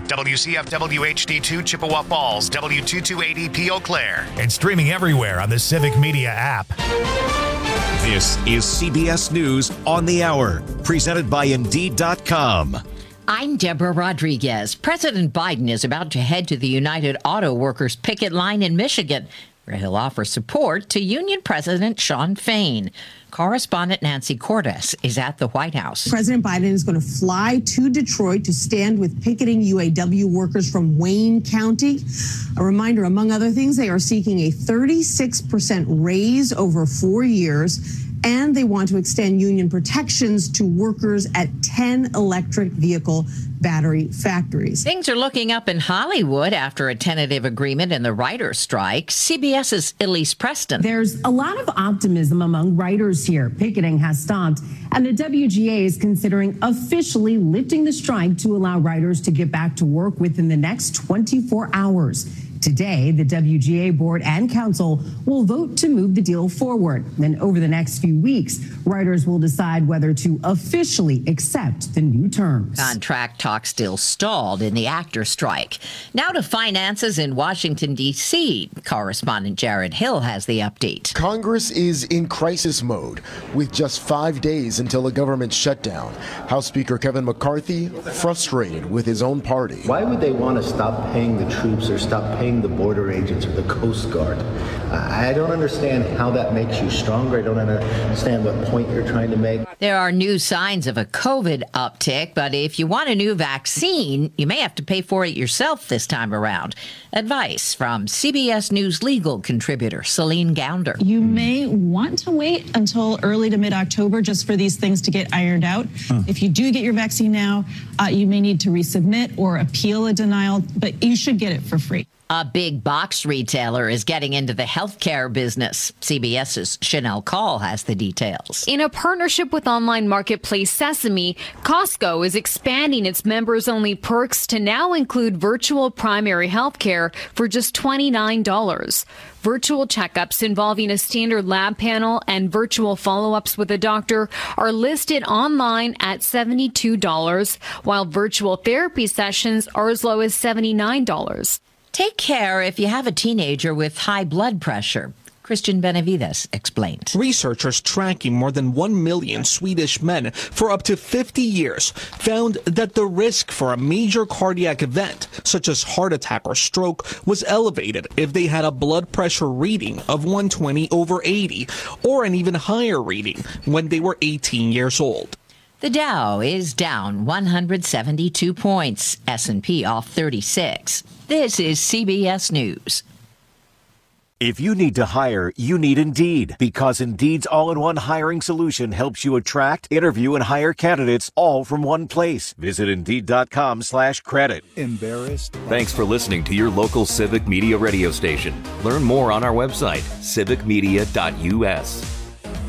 WCFW HD2 Chippewa Falls, W2280P Eau Claire, and streaming everywhere on the Civic Media app. This is CBS News on the Hour, presented by Indeed.com. I'm Deborah Rodriguez. President Biden is about to head to the United Auto Workers picket line in Michigan, where he'll offer support to Union President Shawn Fain. Correspondent Nancy Cordes is at the White House. President Biden is going to fly to Detroit to stand with picketing UAW workers from Wayne County. A reminder, among other things, they are seeking a 36% raise over 4 years, and they want to extend union protections to workers at 10 electric vehicle battery factories. Things are looking up in Hollywood after a tentative agreement in the writers' strike. CBS's Elise Preston. There's a lot of optimism among writers here. Picketing has stopped, and the WGA is considering officially lifting the strike to allow writers to get back to work within the next 24 hours. Today, the WGA board and council will vote to move the deal forward. Then over the next few weeks, writers will decide whether to officially accept the new terms. Contract talk still stalled in the actor strike. Now to finances in Washington, D.C. Correspondent Jared Hill has the update. Congress is in crisis mode with just 5 days until a government shutdown. House Speaker Kevin McCarthy frustrated with his own party. Why would they want to stop paying the troops or stop paying the border agents or the Coast Guard? I don't understand how that makes you stronger. I don't understand what point you're trying to make. There are new signs of a COVID uptick, but if you want a new vaccine, you may have to pay for it yourself this time around. Advice from CBS News legal contributor Celine Gounder. You may want to wait until early to mid-October just for these things to get ironed out. If you do get your vaccine now, you may need to resubmit or appeal a denial, but you should get it for free. A big box retailer is getting into the healthcare business. CBS's Chanel Call has the details. In a partnership with online marketplace Sesame, Costco is expanding its members-only perks to now include virtual primary healthcare for just $29. Virtual checkups involving a standard lab panel and virtual follow-ups with a doctor are listed online at $72, while virtual therapy sessions are as low as $79. Take care if you have a teenager with high blood pressure. Christian Benavides explained. Researchers tracking more than 1 million Swedish men for up to 50 years found that the risk for a major cardiac event, such as heart attack or stroke, was elevated if they had a blood pressure reading of 120/80 or an even higher reading when they were 18 years old. The Dow is down 172 points, S&P off 36. This is CBS News. If you need to hire, you need Indeed, because Indeed's all-in-one hiring solution helps you attract, interview, and hire candidates all from one place. Visit Indeed.com/credit. Embarrassed? Thanks for listening to your local Civic Media radio station. Learn more on our website, civicmedia.us.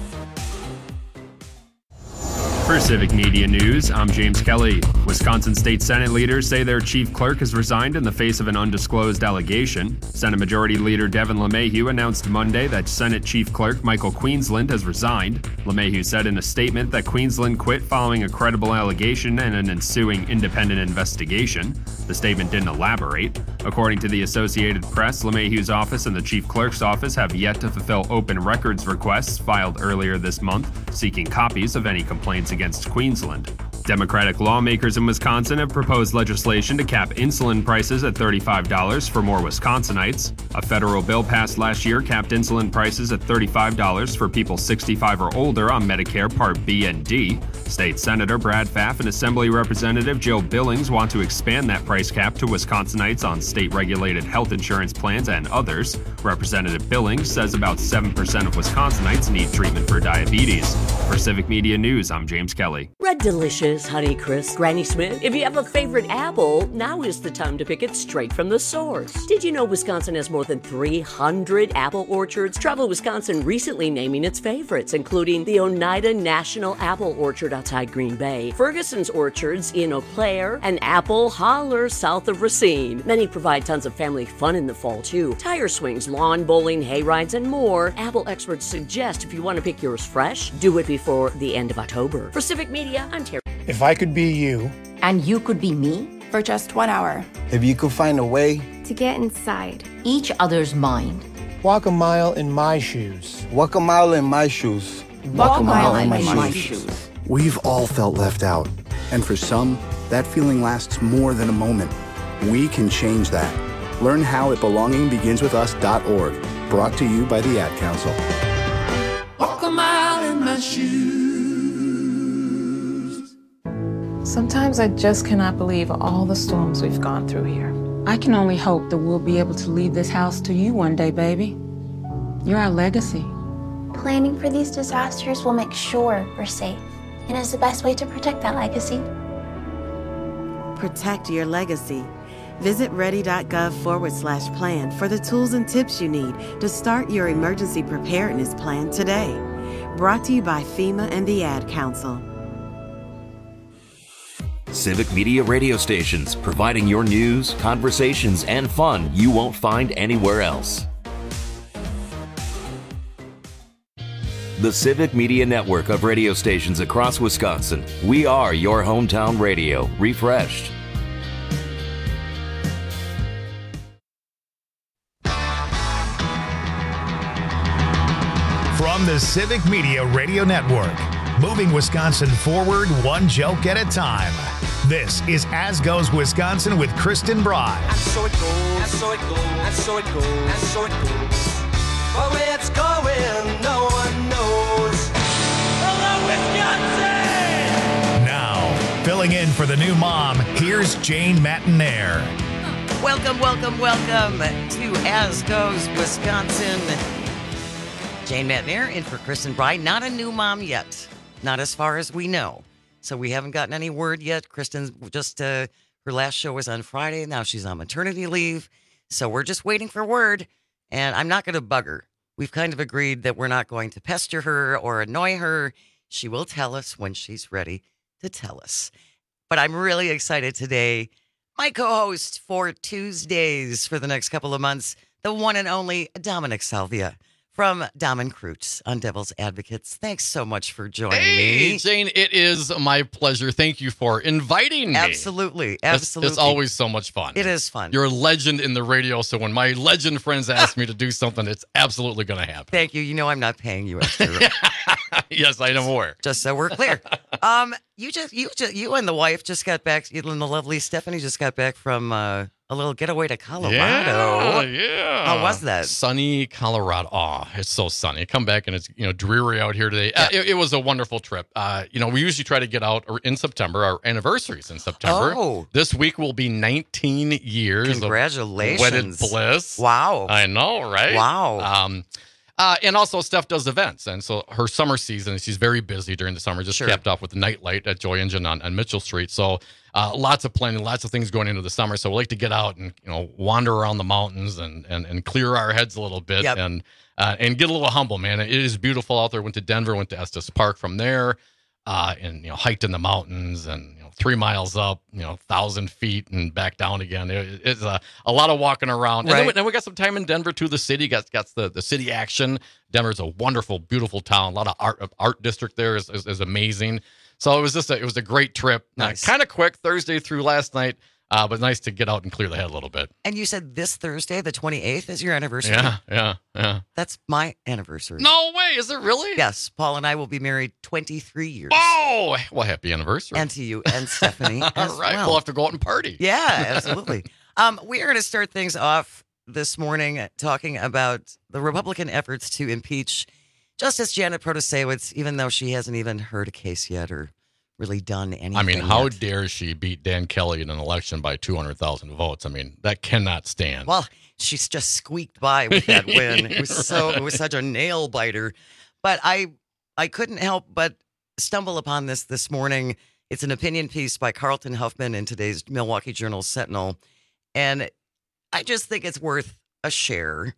For Civic Media News, I'm James Kelly. Wisconsin State Senate leaders say their chief clerk has resigned in the face of an undisclosed allegation. Senate Majority Leader Devin LeMahieu announced Monday that Senate Chief Clerk Michael Queensland has resigned. LeMahieu said in a statement that Queensland quit following a credible allegation and an ensuing independent investigation. The statement didn't elaborate. According to the Associated Press, LeMahieu's office and the Chief Clerk's office have yet to fulfill open records requests filed earlier this month, seeking copies of any complaints against Queensland. Democratic lawmakers in Wisconsin have proposed legislation to cap insulin prices at $35 for more Wisconsinites. A federal bill passed last year capped insulin prices at $35 for people 65 or older on Medicare Part B and D. State Senator Brad Pfaff and Assembly Representative Jill Billings want to expand that price cap to Wisconsinites on state-regulated health insurance plans and others. Representative Billings says about 7% of Wisconsinites need treatment for diabetes. For Civic Media News, I'm James Kelly. Red Delicious, Honeycrisp, Granny Smith. If you have a favorite apple, now is the time to pick it straight from the source. Did you know Wisconsin has more than 300 apple orchards? Travel Wisconsin recently naming its favorites, including the Oneida National Apple Orchard outside Green Bay, Ferguson's Orchards in Eau Claire, and Apple Holler south of Racine. Many provide tons of family fun in the fall, too. Tire swings, lawn bowling, hay rides, and more. Apple experts suggest if you want to pick yours fresh, do it before the end of October. For Civic Media, I'm Terry. If I could be you, and you could be me, for just 1 hour. If you could find a way To get inside each other's mind. Walk a mile in my shoes. Walk a mile in my shoes. Walk a mile in my shoes. We've all felt left out. And for some, that feeling lasts more than a moment. We can change that. Learn how at belongingbeginswithus.org. Brought to you by the Ad Council. Walk a mile in my shoes. Sometimes I just cannot believe all the storms we've gone through here. I can only hope that we'll be able to leave this house to you one day, baby. You're our legacy. Planning for these disasters will make sure we're safe, and is the best way to protect that legacy. Protect your legacy. Visit ready.gov/plan for the tools and tips you need to start your emergency preparedness plan today. Brought to you by FEMA and the Ad Council. Civic Media radio stations, providing your news, conversations, and fun you won't find anywhere else. The Civic Media network of radio stations across Wisconsin. We are your hometown radio, refreshed. From the Civic Media Radio Network, moving Wisconsin forward one joke at a time. This is As Goes Wisconsin with Kristen Bry. And so it goes, and so it goes, and so it goes, and so it goes. But where it's going, no one knows. Hello, Wisconsin! Now, filling in for the new mom, here's Jane Matinaire. Welcome to As Goes Wisconsin. Jane Matinaire in for Kristen Bry. Not a new mom yet. Not as far as we know. So we haven't gotten any word yet. Kristen's just, her last show was on Friday. Now she's on maternity leave. So we're just waiting for word. And I'm not going to bug her. We've kind of agreed that we're not going to pester her or annoy her. She will tell us when she's ready to tell us. But I'm really excited today. My co-host for Tuesdays for the next couple of months, the one and only Dominic Salvia from Dom and Croots on Devil's Advocates. Thanks so much for joining me. Hey, Jane, it is my pleasure. Thank you for inviting me. Absolutely. It's always so much fun. It is fun. You're a legend in the radio, so when my legend friends ask me to do something, it's absolutely going to happen. Thank you. You know I'm not paying you extra. Yes, I know more. Just so we're clear. You and the wife just got back, you and the lovely Stephanie just got back from a little getaway to Colorado. Yeah. How was that? Sunny Colorado. Oh, it's so sunny. Come back and it's dreary out here today. It was a wonderful trip. We usually try to get out in September. Our anniversary's in September. Oh. This week will be 19 years. Congratulations. Of wedded bliss. Wow. I know, right? Wow. And also Steph does events. And so her summer season, she's very busy during the summer, just capped off with the Nightlight at Joy Engine on Mitchell Street. So lots of planning, lots of things going into the summer. So we like to get out and, wander around the mountains and clear our heads a little bit and get a little humble, man. It is beautiful out there. Went to Denver, went to Estes Park from there and, hiked in the mountains and, 3 miles up, 1,000 feet and back down again. It's a lot of walking around. Right. And then we got some time in Denver too. The city got the city action. Denver's a wonderful, beautiful town. A lot of art district there is amazing. So it was a great trip. Nice. Kind of quick Thursday through last night, but nice to get out and clear the head a little bit. And you said this Thursday, the 28th, is your anniversary? Yeah. That's my anniversary. No way. Is it really? Yes. Paul and I will be married 23 years. Oh, well, happy anniversary. And to you and Stephanie as All right. well. We'll have to go out and party. Yeah, absolutely. We are going to start things off this morning talking about the Republican efforts to impeach Justice Janet Protasiewicz, even though she hasn't even heard a case yet or really done anything. I mean, how dare she beat Dan Kelly in an election by 200,000 votes? I mean, that cannot stand. Well, she's just squeaked by with that win. It was such a nail biter. But I couldn't help but stumble upon this morning. It's an opinion piece by Carlton Huffman in today's Milwaukee Journal Sentinel. And I just think it's worth a share.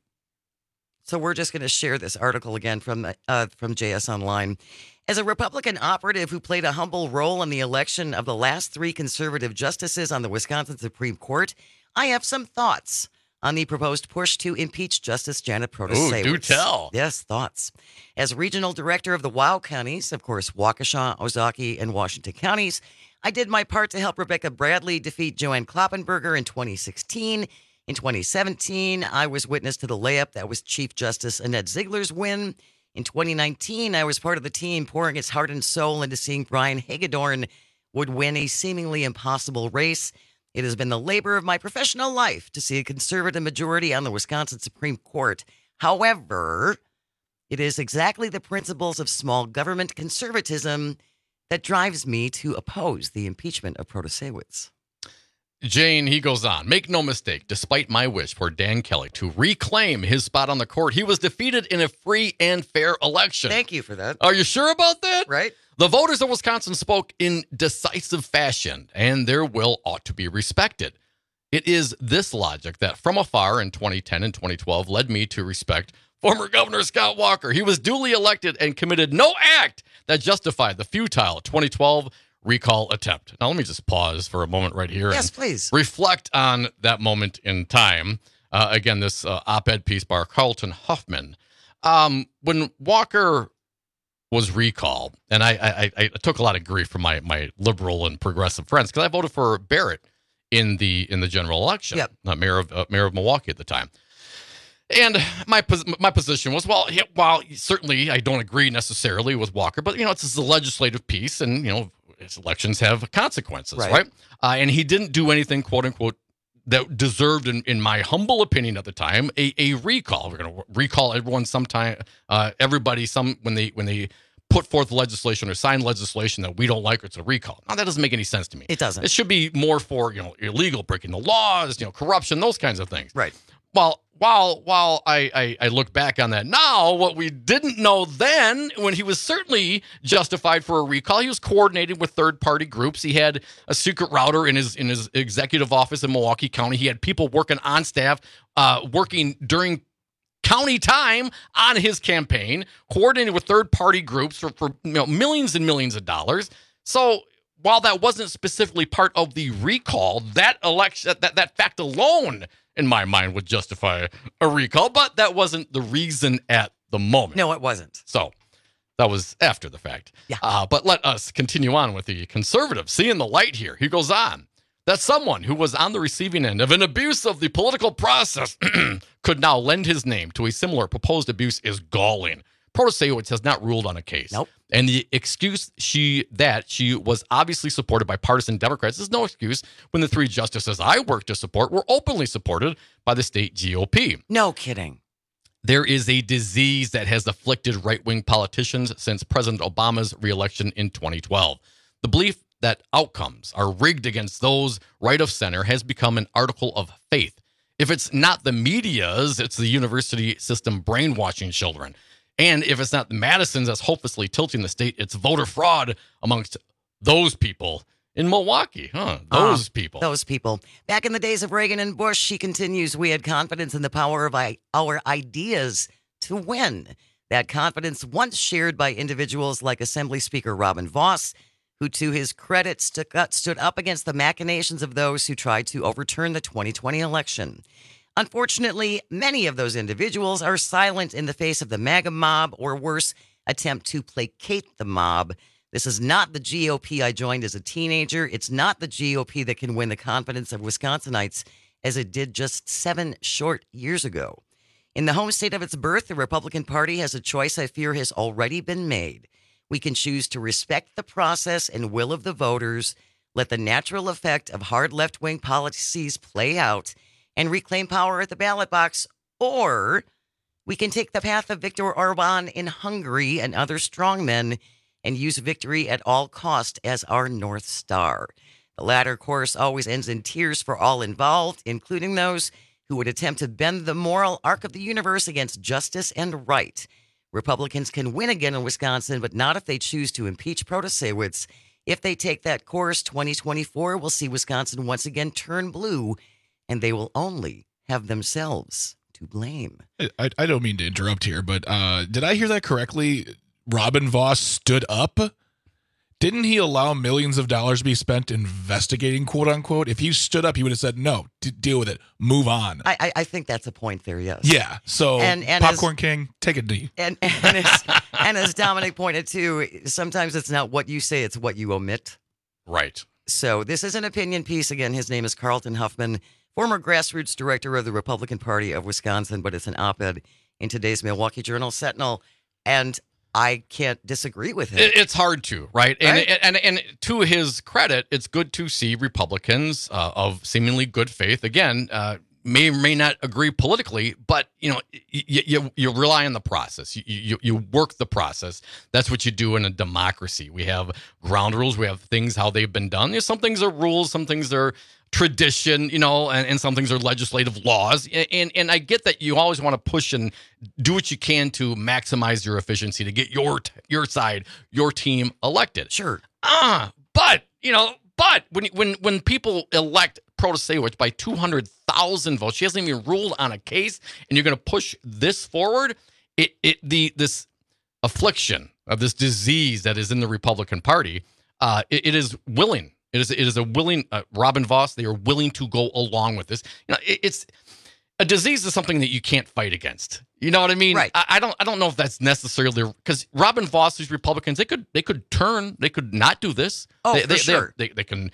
So we're just going to share this article again from JS Online. As a Republican operative who played a humble role in the election of the last 3 conservative justices on the Wisconsin Supreme Court, I have some thoughts on the proposed push to impeach Justice Janet Protasiewicz. Ooh, do tell. Yes, thoughts. As regional director of the WOW counties, of course, Waukesha, Ozaukee, and Washington counties, I did my part to help Rebecca Bradley defeat Joanne Kloppenberger in 2016. In 2017, I was witness to the layup that was Chief Justice Annette Ziegler's win. In 2019, I was part of the team pouring its heart and soul into seeing Brian Hagedorn would win a seemingly impossible race. It has been the labor of my professional life to see a conservative majority on the Wisconsin Supreme Court. However, it is exactly the principles of small government conservatism that drives me to oppose the impeachment of Protasiewicz. Jane, he goes on, make no mistake, despite my wish for Dan Kelly to reclaim his spot on the court, he was defeated in a free and fair election. Thank you for that. Are you sure about that? Right. The voters of Wisconsin spoke in decisive fashion, and their will ought to be respected. It is this logic that from afar in 2010 and 2012 led me to respect former Governor Scott Walker. He was duly elected and committed no act that justified the futile 2012 recall attempt. Now, let me just pause for a moment right here. Yes, please. Reflect on that moment in time. Again, this op-ed piece by Carlton Huffman. When Walker was recalled, and I took a lot of grief from my liberal and progressive friends because I voted for Barrett in the general election. Yep. Mayor of Milwaukee at the time. And my position was, well, while certainly I don't agree necessarily with Walker, but, it's a legislative piece and, elections have consequences, right? And he didn't do anything, quote unquote, that deserved, in my humble opinion at the time, a recall. We're going to recall everyone sometime, everybody when they put forth legislation or sign legislation that we don't like, it's a recall. Now, that doesn't make any sense to me. It doesn't. It should be more for, illegal, breaking the laws, corruption, those kinds of things. Right. Well, while I look back on that now, what we didn't know then, when he was certainly justified for a recall, he was coordinating with third-party groups. He had a secret router in his executive office in Milwaukee County. He had people working on staff, working during county time on his campaign, coordinating with third-party groups for millions and millions of dollars. So while that wasn't specifically part of the recall, that election, that fact alone, in my mind, would justify a recall, but that wasn't the reason at the moment. No, it wasn't. So that was after the fact. Yeah. But let us continue on with the conservative. Seeing the light here. He goes on that someone who was on the receiving end of an abuse of the political process could now lend his name to a similar proposed abuse is galling. Protasiewicz has not ruled on a case. Nope. And the excuse she was obviously supported by partisan Democrats is no excuse when the three justices I worked to support were openly supported by the state GOP. No kidding. There is a disease that has afflicted right-wing politicians since President Obama's reelection in 2012. The belief that outcomes are rigged against those right of center has become an article of faith. If it's not the media's, it's the university system brainwashing children. And if it's not the Madisons that's hopelessly tilting the state, it's voter fraud amongst those people in Milwaukee. Those people. Those people. Back in the days of Reagan and Bush, she continues, we had confidence in the power of our ideas to win. That confidence once shared by individuals like Assembly Speaker Robin Vos, who to his credit stood up against the machinations of those who tried to overturn the 2020 election. Unfortunately, many of those individuals are silent in the face of the MAGA mob, or worse, attempt to placate the mob. This is not the GOP I joined as a teenager. It's not the GOP that can win the confidence of Wisconsinites as it did just 7 short years ago. In the home state of its birth, the Republican Party has a choice I fear has already been made. We can choose to respect the process and will of the voters, let the natural effect of hard left-wing policies play out, and reclaim power at the ballot box, or we can take the path of Viktor Orban in Hungary and other strongmen and use victory at all cost as our North Star. The latter course always ends in tears for all involved, including those who would attempt to bend the moral arc of the universe against justice and right. Republicans can win again in Wisconsin, but not if they choose to impeach Protasiewicz. If they take that course, 2024 will see Wisconsin once again turn blue, and they will only have themselves to blame. I don't mean to interrupt here, but did I hear that correctly? Robin Vos stood up? Didn't he allow millions of dollars to be spent investigating, quote unquote? If he stood up, he would have said, no, deal with it. Move on. I think that's a point there, yes. Yeah. So, and Popcorn King, take a knee. And as Dominic pointed to, sometimes it's not what you say, it's what you omit. Right. So this is an opinion piece. Again, his name is Carlton Huffman, former grassroots director of the Republican Party of Wisconsin, but it's an op-ed in today's Milwaukee Journal-Sentinel, and I can't disagree with him. It's hard to, right? And to his credit, it's good to see Republicans of seemingly good faith, again, may or may not agree politically, but you rely on the process. You work the process. That's what you do in a democracy. We have ground rules. We have things how they've been done. Some things are rules. Some things are tradition, and some things are legislative laws. And I get that you always want to push and do what you can to maximize your efficiency to get your side, your team elected. Sure. But when people elect Protasewicz by 200,000 votes, she hasn't even ruled on a case, and you're going to push this forward. This affliction of this disease that is in the Republican Party, it is willing. It is a willing Robin Vos. They are willing to go along with this. It's a disease is something that you can't fight against. You know what I mean? Right. I don't know if that's necessarily because Robin Vos, these Republicans, they could turn, they could not do this. Oh, for sure. They can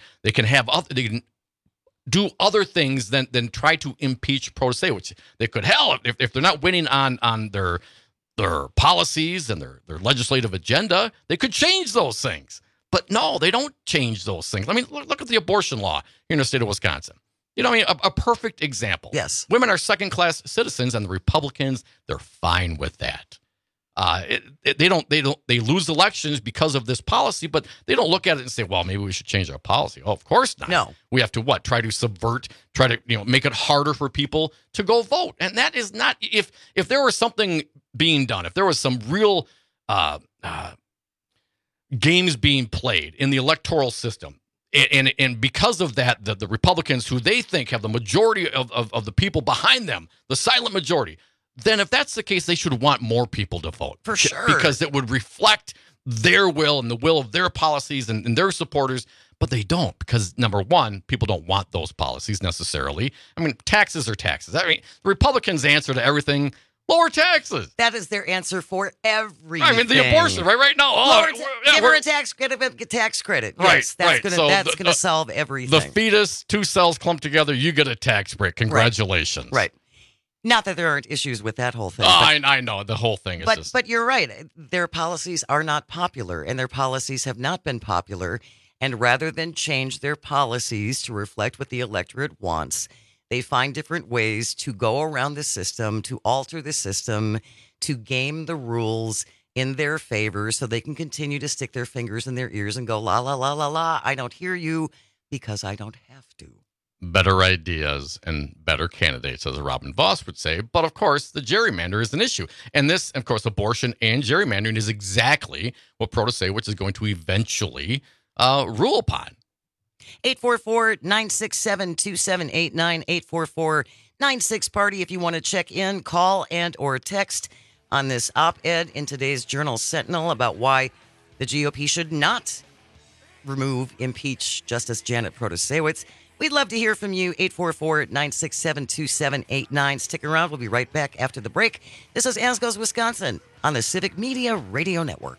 do other things than try to impeach Protasewicz. They could if they're not winning on their policies and their legislative agenda, they could change those things. But no, they don't change those things. I mean, look at the abortion law here in the state of Wisconsin. A perfect example. Yes. Women are second-class citizens, and the Republicans, they're fine with that. They lose elections because of this policy, but they don't look at it and say, well, maybe we should change our policy. Oh, of course not. No. We have to try to subvert, try to make it harder for people to go vote. And that is not, if there was something being done, if there was some real games being played in the electoral system, and because of that, the Republicans, who they think have the majority of the people behind them, the silent majority, then if that's the case, they should want more people to vote. For sure. Because it would reflect their will and the will of their policies and their supporters. But they don't, because number one, people don't want those policies necessarily. I mean, taxes are taxes. I mean, the Republicans' answer to everything, lower taxes. That is their answer for everything. I mean, the abortion, right now. Give her a tax credit. Right, yes, that's going to solve everything. The fetus, 2 cells clumped together, you get a tax break. Congratulations. Right. Not that there aren't issues with that whole thing. I know. The whole thing is But you're right. Their policies are not popular, and their policies have not been popular. And rather than change their policies to reflect what the electorate wants, they find different ways to go around the system, to alter the system, to game the rules in their favor so they can continue to stick their fingers in their ears and go, la, la, la, la, la, I don't hear you because I don't have to. Better ideas and better candidates, as Robin Vos would say. But, of course, the gerrymander is an issue. And this, of course, abortion and gerrymandering is exactly what Protasewicz is going to eventually rule upon. 844-967-2789, 844-96-PARTY. If you want to check in, call and or text on this op-ed in today's Journal-Sentinel about why the GOP should not impeach Justice Janet Protasewicz. We'd love to hear from you, 844-967-2789. Stick around. We'll be right back after the break. This is As Goes Wisconsin on the Civic Media Radio Network.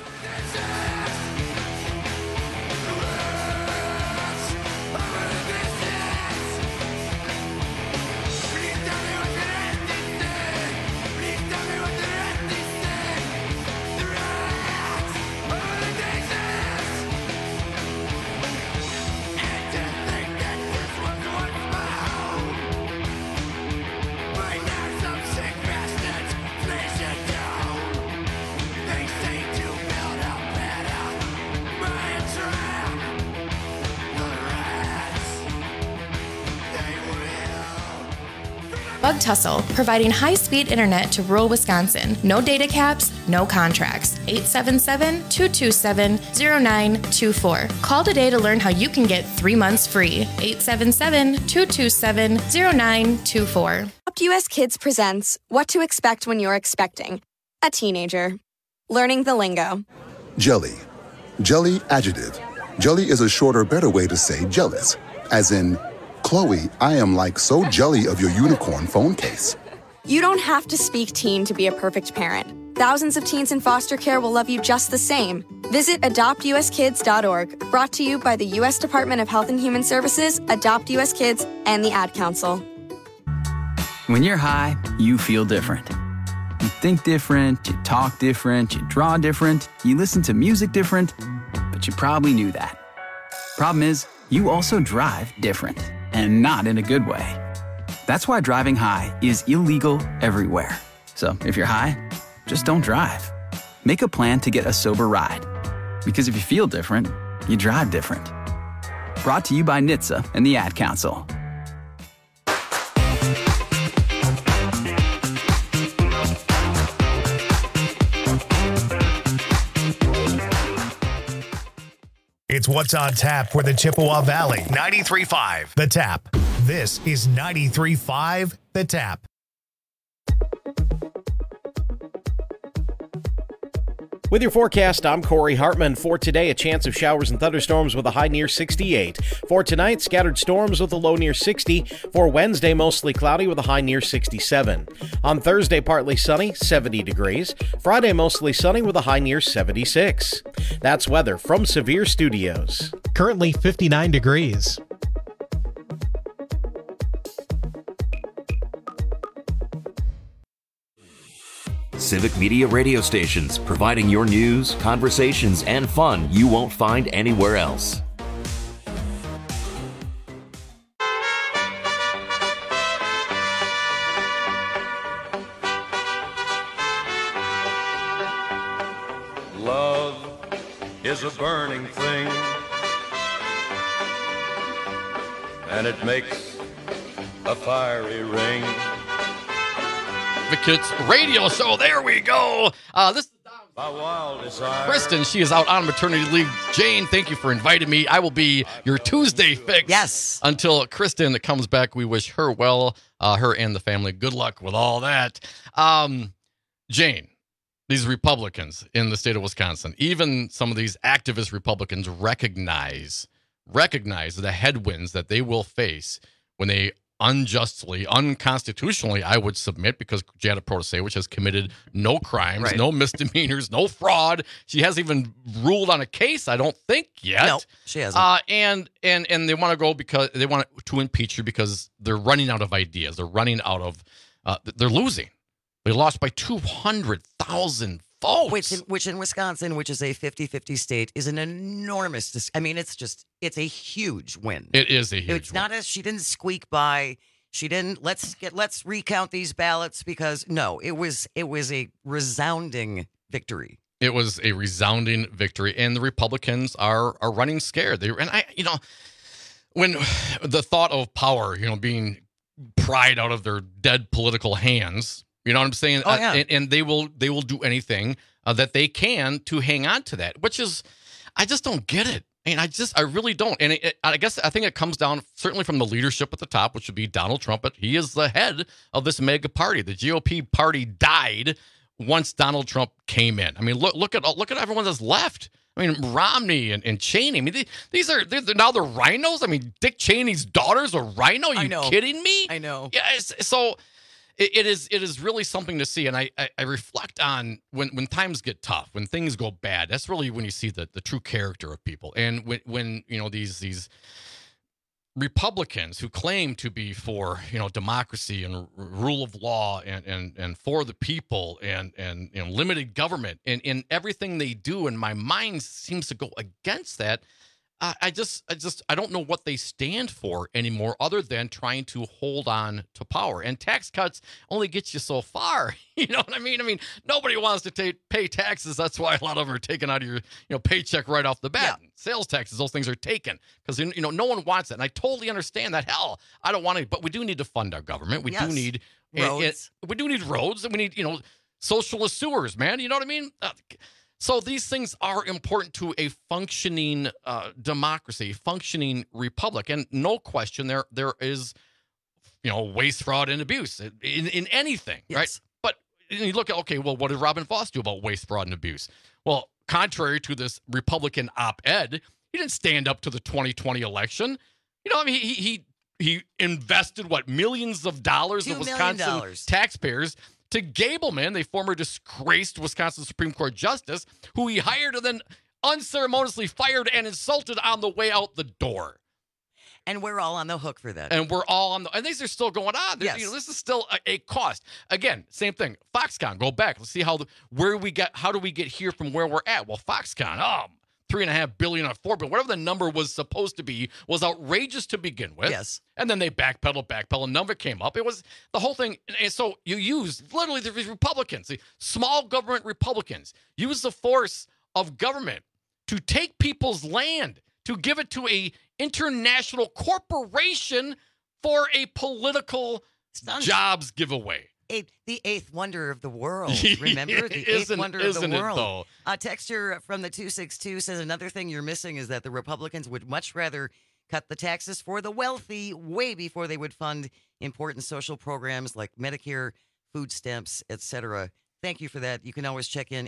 Bug Tussle, providing high-speed internet to rural Wisconsin. No data caps, no contracts. 877-227-0924. Call today to learn how you can get 3 months free. 877-227-0924. US Kids presents What to Expect When You're Expecting a Teenager. Learning the lingo. Jelly. Jelly adjective. Jelly is a shorter, better way to say jealous. As in, Chloe, I am like so jelly of your unicorn phone case. You don't have to speak teen to be a perfect parent. Thousands of teens in foster care will love you just the same. Visit adoptuskids.org, brought to you by the U.S. Department of Health and Human Services, Adopt U.S. Kids, and the Ad Council. When you're high, you feel different. You think different, you talk different, you draw different, you listen to music different, but you probably knew that. Problem is, you also drive different, and not in a good way. That's why driving high is illegal everywhere. So if you're high, just don't drive. Make a plan to get a sober ride. Because if you feel different, you drive different. Brought to you by NHTSA and the Ad Council. It's What's on Tap for the Chippewa Valley. 93.5 The Tap. This is 93.5 The Tap. With your forecast, I'm Corey Hartman. For today, a chance of showers and thunderstorms with a high near 68. For tonight, scattered storms with a low near 60. For Wednesday, mostly cloudy with a high near 67. On Thursday, partly sunny, 70 degrees. Friday, mostly sunny with a high near 76. That's weather from Sevier Studios. Currently 59 degrees. Civic Media radio stations, providing your news, conversations, and fun you won't find anywhere else. Love is a burning thing, and it makes a fiery ring. Advocates radio show. There we go. This is my wild desire. Kristen. She is out on maternity leave. Jane, thank you for inviting me. I will be your Tuesday fix. Yes. Until Kristen comes back, we wish her well, her and the family. Good luck with all that. Jane, these Republicans in the state of Wisconsin, even some of these activist Republicans recognize the headwinds that they will face when they unjustly, unconstitutionally, I would submit, because Janet Protasewicz has committed no crimes, Right. no misdemeanors, no fraud. She hasn't even ruled on a case, I don't think, yet. No, she hasn't. And they want to go because they want to impeach her because they're running out of ideas. They're running out of, they're losing. They lost by 200,000 votes. Which in Wisconsin, which is a 50-50 state, is an enormous. I mean, it's a huge win. It is a huge It's not she didn't squeak by. She didn't. Let's recount these ballots, because no, it was a resounding victory. It was a resounding victory, and the Republicans are running scared. When the thought of power, being pried out of their dead political hands. You know what I'm saying? Oh, yeah. And they will do anything that they can to hang on to that, which is, I just don't get it. I mean, I really don't. And I think it comes down certainly from the leadership at the top, which would be Donald Trump. But he is the head of this mega party. The GOP party died once Donald Trump came in. I mean, look at everyone that's left. I mean, Romney and Cheney. I mean, they're now the rhinos. I mean, Dick Cheney's daughter's a rhino. Are you kidding me? I know. Yeah. So it is really something to see. And I reflect on when times get tough, when things go bad. That's really when you see the true character of people. And when these Republicans who claim to be for democracy and rule of law and for the people and limited government, and everything they do, and my mind seems to go against that. I don't know what they stand for anymore, other than trying to hold on to power. And tax cuts only get you so far. You know what I mean? I mean, nobody wants to pay taxes. That's why a lot of them are taken out of your paycheck right off the bat. Yeah. Sales taxes, those things are taken because no one wants it. And I totally understand that. Hell, I don't want to, but we do need to fund our government. We do need roads. We do need roads, and we need socialist sewers, man. You know what I mean? So these things are important to a functioning democracy, functioning republic, and no question there is, waste, fraud, and abuse in anything, yes. Right? But you look at what did Robin Vos do about waste, fraud, and abuse? Well, contrary to this Republican op-ed, he didn't stand up to the 2020 election. He invested millions of dollars of Wisconsin taxpayers to Gableman, the former disgraced Wisconsin Supreme Court justice, who he hired and then unceremoniously fired and insulted on the way out the door. And we're all on the hook for that. And we're all on and these are still going on. Yes. This is still a cost. Again, same thing. Foxconn, go back. Let's see how do we get here from where we're at? Well, Foxconn, $3.5 billion or $4 billion, whatever the number was supposed to be, was outrageous to begin with. Yes. And then they backpedal, number came up. It was the whole thing. And so you use literally the Republicans, the small government Republicans, use the force of government to take people's land, to give it to a international corporation for a political jobs giveaway. The eighth wonder of the world. Remember? The eighth wonder of the world. A texter from the 262 says another thing you're missing is that the Republicans would much rather cut the taxes for the wealthy way before they would fund important social programs like Medicare, food stamps, etc. Thank you for that. You can always check in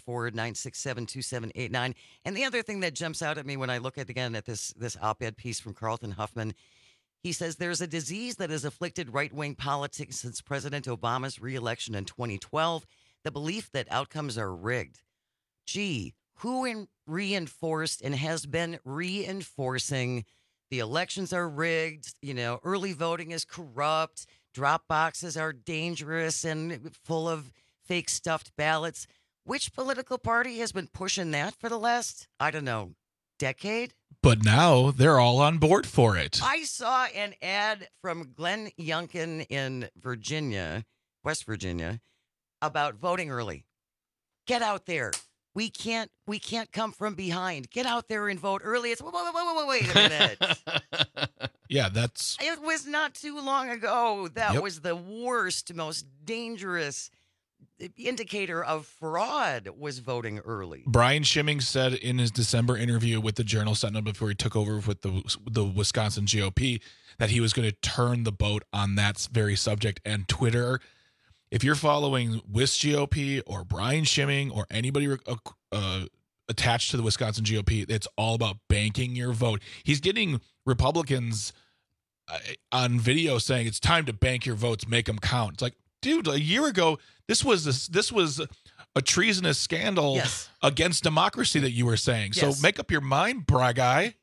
844-967-2789. And the other thing that jumps out at me when I look at this op-ed piece from Carlton Huffman, he says there's a disease that has afflicted right-wing politics since President Obama's re-election in 2012, the belief that outcomes are rigged. Gee, who reinforced and has been reinforcing the elections are rigged, early voting is corrupt, drop boxes are dangerous and full of fake stuffed ballots? Which political party has been pushing that for the last, decade? But now they're all on board for it. I saw an ad from Glenn Youngkin in West Virginia, about voting early. Get out there. We can't come from behind. Get out there and vote early. It's wait a minute. Yeah, that's. It was not too long ago. That was the worst, most dangerous indicator of fraud, was voting early. Brian Schimming said in his December interview with the Journal-Sentinel before he took over with the Wisconsin GOP that he was going to turn the boat on that very subject. And Twitter, if you're following Wis GOP or Brian Schimming or anybody attached to the Wisconsin GOP, it's all about banking your vote. He's getting Republicans on video saying it's time to bank your votes, make them count. It's like, dude, a year ago, this was a treasonous scandal against democracy that you were saying. Yes. So make up your mind, bra guy.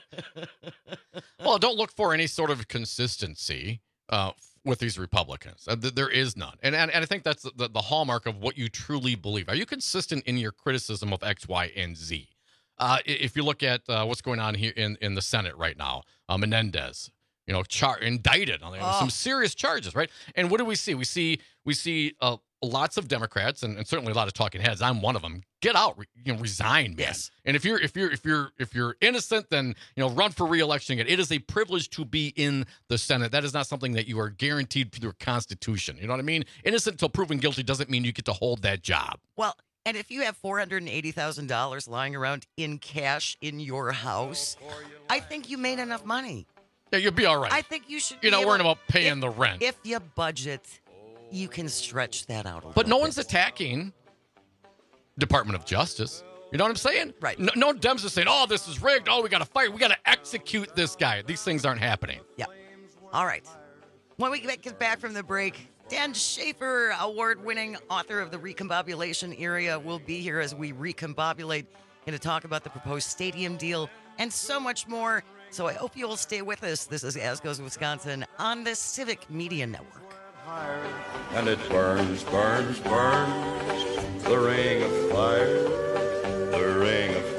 Well, don't look for any sort of consistency with these Republicans. There is none. And I think that's the hallmark of what you truly believe. Are you consistent in your criticism of X, Y, and Z? If you look at what's going on here in the Senate right now, Menendez, indicted on some serious charges, right? And what do we see? We see lots of Democrats and certainly a lot of talking heads. I'm one of them. Get out, resign, man. Yes. And if you're innocent, then run for re-election again. It is a privilege to be in the Senate. That is not something that you are guaranteed through the Constitution. You know what I mean? Innocent until proven guilty doesn't mean you get to hold that job. Well, and if you have $480,000 lying around in cash in your house, I think you made enough money. Yeah, you'll be all right. I think you should. You're not worrying about paying the rent. If you budget, you can stretch that out a little But no one's attacking Department of Justice. You know what I'm saying? Right. No Dems are saying, oh, this is rigged. Oh, we got to fight. We got to execute this guy. These things aren't happening. Yeah. All right. When we get back from the break, Dan Schaefer, award-winning author of The Recombobulation Era, will be here as we recombobulate, going to talk about the proposed stadium deal and so much more. So I hope you'll stay with us. This is As Goes Wisconsin on the Civic Media Network. And it burns, burns, burns, the ring of fire, the ring of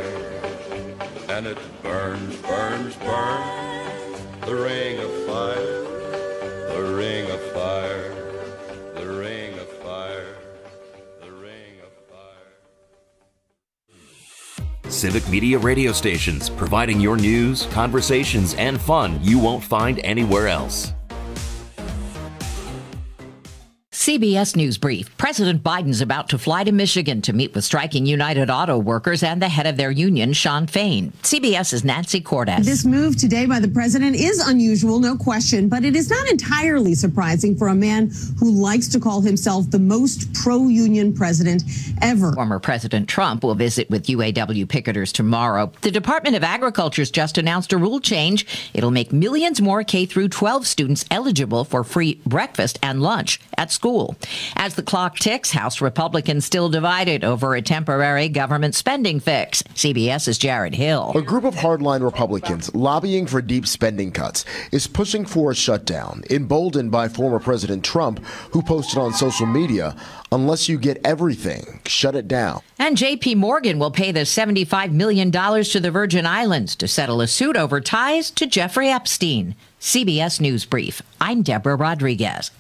fire. And it burns, burns, burns, the ring of fire, the ring of fire, the ring of fire, the ring of fire. Civic Media radio stations, providing your news, conversations, and fun you won't find anywhere else. CBS News Brief. President Biden's about to fly to Michigan to meet with striking United Auto Workers and the head of their union, Shawn Fain. CBS's Nancy Cordes. This move today by the president is unusual, no question, but it is not entirely surprising for a man who likes to call himself the most pro-union president ever. Former President Trump will visit with UAW picketers tomorrow. The Department of Agriculture's just announced a rule change. It'll make millions more K-12 students eligible for free breakfast and lunch at school. As the clock upticks, House Republicans still divided over a temporary government spending fix. CBS's Jared Hill. A group of hardline Republicans lobbying for deep spending cuts is pushing for a shutdown, emboldened by former President Trump, who posted on social media, "Unless you get everything, shut it down." And J.P. Morgan will pay the $75 million to the Virgin Islands to settle a suit over ties to Jeffrey Epstein. CBS News Brief. I'm Deborah Rodriguez.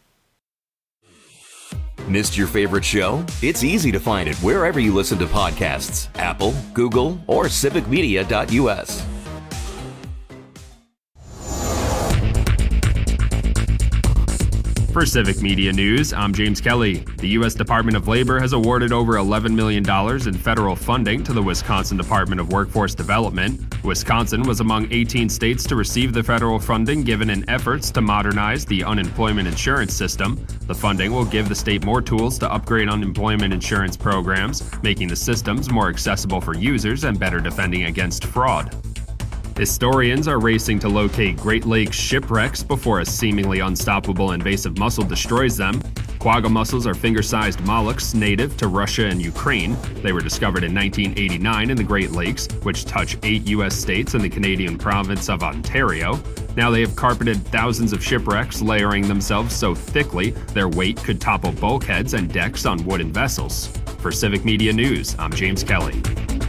Missed your favorite show? It's easy to find it wherever you listen to podcasts. Apple, Google, or civicmedia.us. For Civic Media News, I'm James Kelly. The U.S. Department of Labor has awarded over $11 million in federal funding to the Wisconsin Department of Workforce Development. Wisconsin was among 18 states to receive the federal funding given in efforts to modernize the unemployment insurance system. The funding will give the state more tools to upgrade unemployment insurance programs, making the systems more accessible for users and better defending against fraud. Historians are racing to locate Great Lakes shipwrecks before a seemingly unstoppable invasive mussel destroys them. Quagga mussels are finger-sized mollusks native to Russia and Ukraine. They were discovered in 1989 in the Great Lakes, which touch 8 U.S. states and the Canadian province of Ontario. Now they have carpeted thousands of shipwrecks, layering themselves so thickly their weight could topple bulkheads and decks on wooden vessels. For Civic Media News, I'm James Kelly.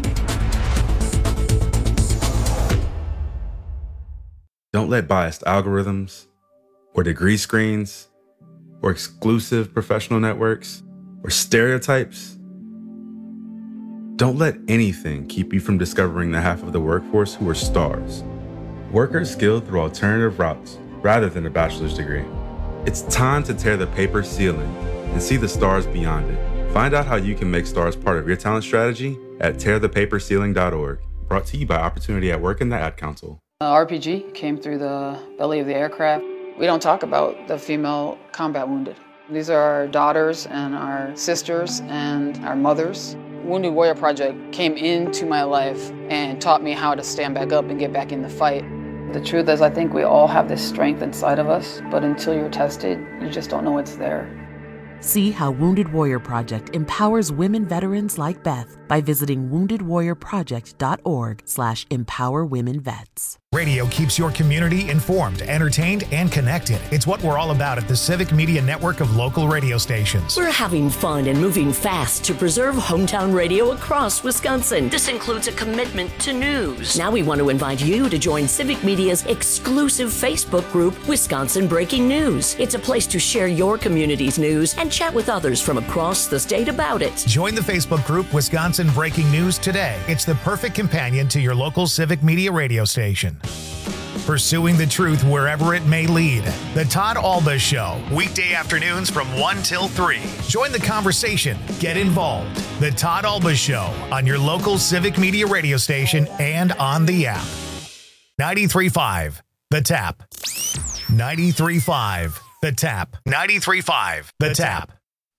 Don't let biased algorithms, or degree screens, or exclusive professional networks, or stereotypes. Don't let anything keep you from discovering the half of the workforce who are stars. Workers skilled through alternative routes rather than a bachelor's degree. It's time to tear the paper ceiling and see the stars beyond it. Find out how you can make stars part of your talent strategy at tearthepaperceiling.org. Brought to you by Opportunity at Work and the Ad Council. RPG came through the belly of the aircraft. We don't talk about the female combat wounded. These are our daughters and our sisters and our mothers. Wounded Warrior Project came into my life and taught me how to stand back up and get back in the fight. The truth is, I think we all have this strength inside of us, but until you're tested, you just don't know it's there. See how Wounded Warrior Project empowers women veterans like Beth by visiting woundedwarriorproject.org/empowerwomenvets. Radio keeps your community informed, entertained, and connected. It's what we're all about at the Civic Media Network of local radio stations. We're having fun and moving fast to preserve hometown radio across Wisconsin. This includes a commitment to news. Now we want to invite you to join Civic Media's exclusive Facebook group, Wisconsin Breaking News. It's a place to share your community's news and chat with others from across the state about it. Join the Facebook group Wisconsin Breaking News today. It's the perfect companion to your local Civic Media radio station. Pursuing the truth wherever it may lead. The Todd Alba Show, weekday afternoons from 1 till 3. Join the conversation. Get involved. The Todd Alba Show on your local Civic Media radio station and on the app. 93.5, The Tap. 93.5, The Tap. 93.5, The Tap.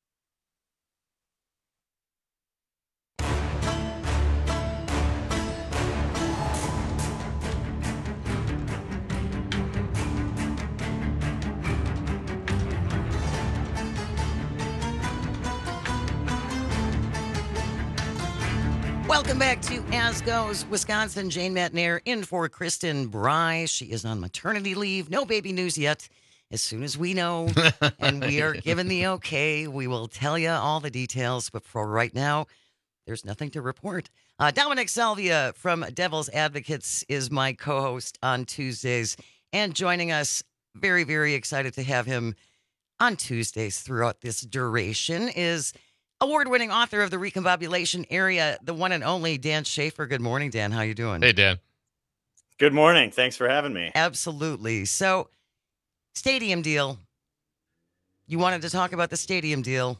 Welcome back to As Goes Wisconsin. Jane Matnair in for Kristen Bryce. She is on maternity leave. No baby news yet. As soon as we know and we are given the okay, we will tell you all the details. But for right now, there's nothing to report. Dominic Salvia from Devil's Advocates is my co-host on Tuesdays. And joining us, very, very excited to have him on Tuesdays throughout this duration, is award-winning author of The Recombobulation Area, the one and only Dan Schaefer. Good morning, Dan. How you doing? Hey, Dan. Good morning. Thanks for having me. Absolutely. So, stadium deal. You wanted to talk about the stadium deal.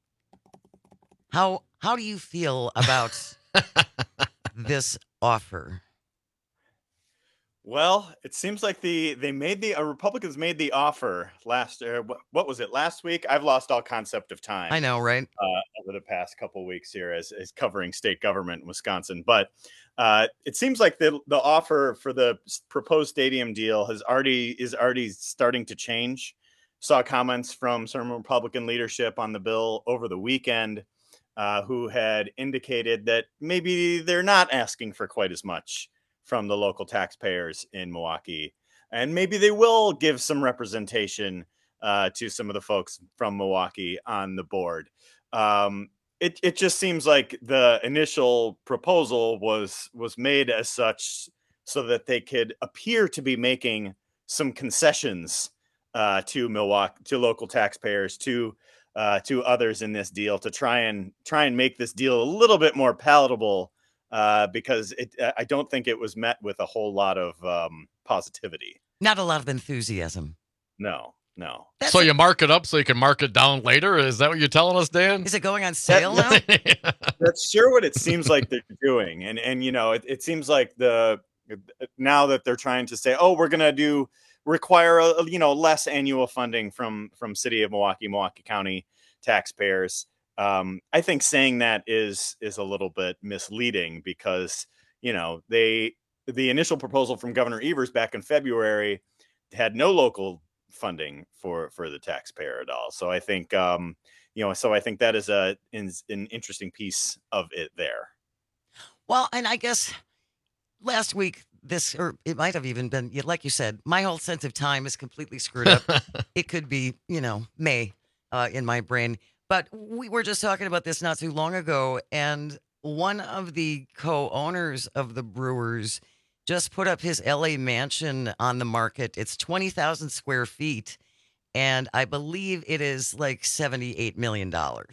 How do you feel about this offer? Well, it seems like Republicans made the offer last. What was it last week? I've lost all concept of time. I know, right? Over the past couple of weeks here, as covering state government in Wisconsin, but it seems like the offer for the proposed stadium deal is already starting to change. saw comments from some Republican leadership on the bill over the weekend who had indicated that maybe they're not asking for quite as much from the local taxpayers in Milwaukee. And maybe they will give some representation to some of the folks from Milwaukee on the board. It just seems like the initial proposal was made as such so that they could appear to be making some concessions to local taxpayers, to others in this deal, to try and make this deal a little bit more palatable, because I don't think it was met with a whole lot of positivity. Not a lot of enthusiasm. No. So you mark it up so you can mark it down later? Is that what you're telling us, Dan? Is it going on sale now? That's sure what it seems like they're doing. And it seems like now that they're trying to say, oh, we're going to require less annual funding from City of Milwaukee County taxpayers. I think saying that is a little bit misleading, because the initial proposal from Governor Evers back in February had no local funding for the taxpayer at all. So I think I think that is an interesting piece of it there. Well, and I guess last week, or it might have even been, like you said, my whole sense of time is completely screwed up. It could be, May in my brain. But we were just talking about this not too long ago, and one of the co-owners of the Brewers just put up his LA mansion on the market. It's 20,000 square feet, and I believe it is like $78 million.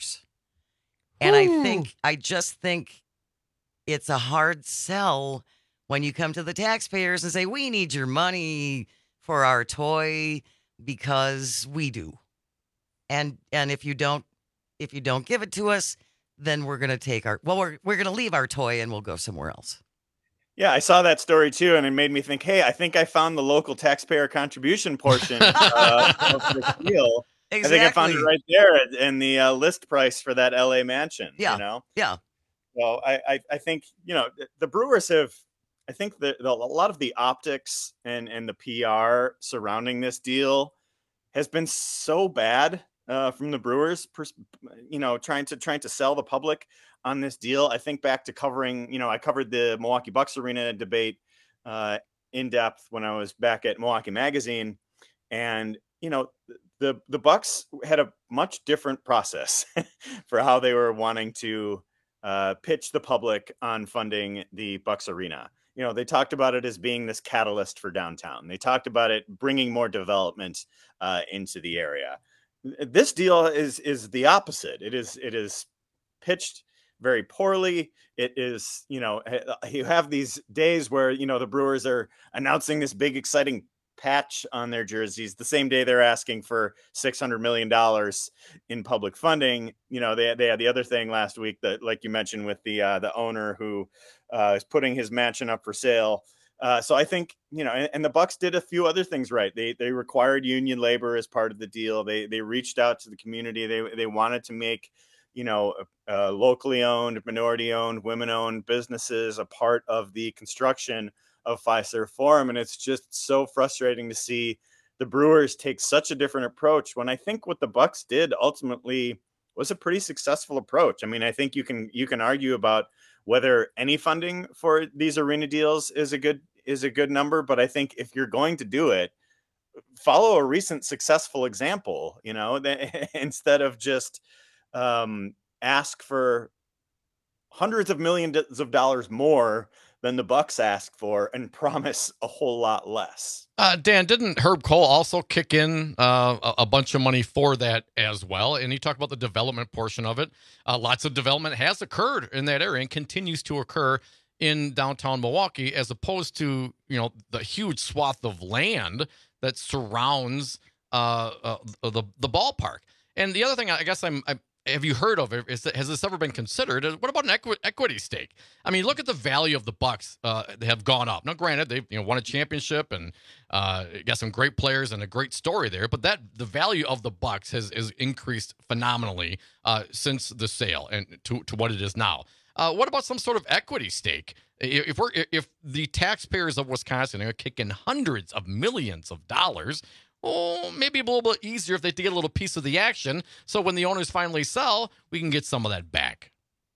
And I just think it's a hard sell when you come to the taxpayers and say, we need your money for our toy because we do. And if you don't give it to us, then we're going to we're going to leave our toy and we'll go somewhere else. Yeah, I saw that story too, and it made me think, hey, I think I found the local taxpayer contribution portion of the deal. Exactly. I think I found it right there in the list price for that LA mansion. Yeah. Yeah. Well, I think, the Brewers have, I think that a lot of the optics and the PR surrounding this deal has been so bad from the Brewers, trying to sell the public on this deal. I think back to covering, I covered the Milwaukee Bucks arena debate in depth when I was back at Milwaukee Magazine, and the Bucks had a much different process for how they were wanting to pitch the public on funding the Bucks arena. They talked about it as being this catalyst for downtown. They talked about it bringing more development into the area. This deal is the opposite. It is pitched very poorly. It is, you have these days where, the Brewers are announcing this big, exciting patch on their jerseys the same day they're asking for $600 million in public funding. They had the other thing last week that, like you mentioned, with the owner who is putting his mansion up for sale. So I think, and the Bucks did a few other things right. They required union labor as part of the deal. They reached out to the community. They wanted to make, locally owned, minority owned, women owned businesses a part of the construction of Fiserv Forum. And it's just so frustrating to see the Brewers take such a different approach, when I think what the Bucks did ultimately was a pretty successful approach. I mean, I think you can argue about whether any funding for these arena deals is a good number, but I think if you're going to do it, follow a recent successful example, instead of just ask for hundreds of millions of dollars more than the Bucks asked for and promise a whole lot less. Dan, didn't Herb Kohl also kick in a bunch of money for that as well? And he talked about the development portion of it. Lots of development has occurred in that area and continues to occur in downtown Milwaukee, as opposed to, the huge swath of land that surrounds the ballpark. And the other thing, I guess have you heard of it? Has this ever been considered? What about an equity stake? I mean, look at the value of the Bucks. They have gone up. Now, granted, they've won a championship and got some great players and a great story there. But the value of the Bucks has increased phenomenally since the sale and to what it is now. What about some sort of equity stake? If the taxpayers of Wisconsin are kicking hundreds of millions of dollars, maybe a little bit easier if they get a little piece of the action. So when the owners finally sell, we can get some of that back.